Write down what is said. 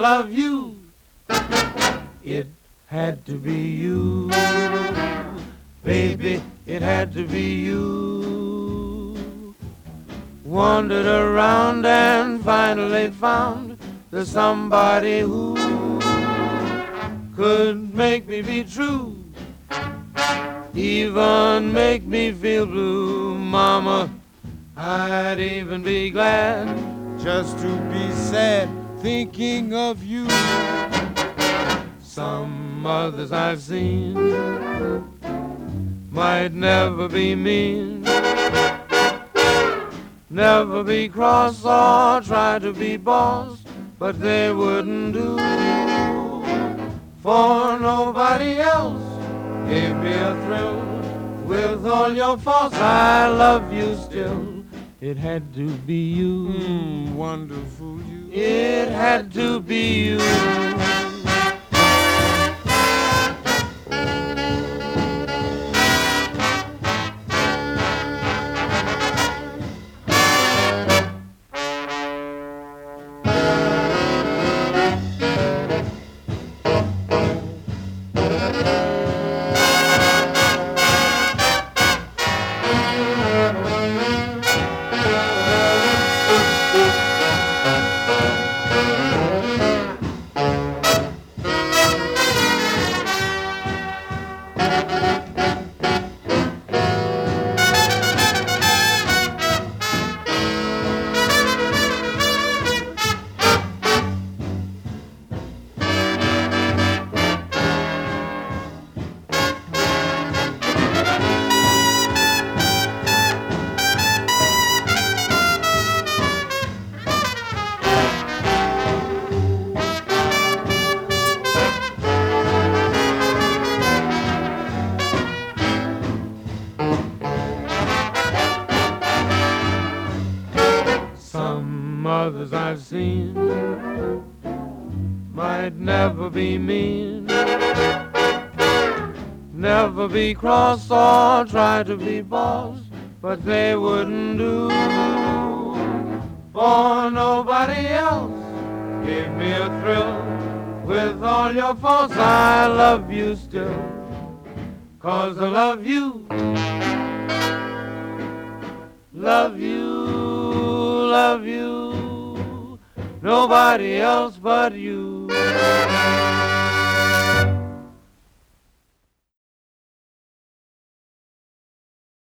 love you. It had to be you. Baby, it had to be you. Wandered around and finally found the somebody who could make me be true, even make me feel blue. Mama, I'd even be glad just to be sad thinking of you. Some others I've seen might never be mean, never be cross or try to be boss, but they wouldn't do for nobody else. Gave me a thrill with all your faults. I love you still. It had to be you. Wonderful you. It had to be you. Others I've seen might never be mean, never be cross or try to be boss, but they wouldn't do for nobody else. Give me a thrill with all your faults. I love you still, 'cause I love you, love you, love you. Nobody else but you.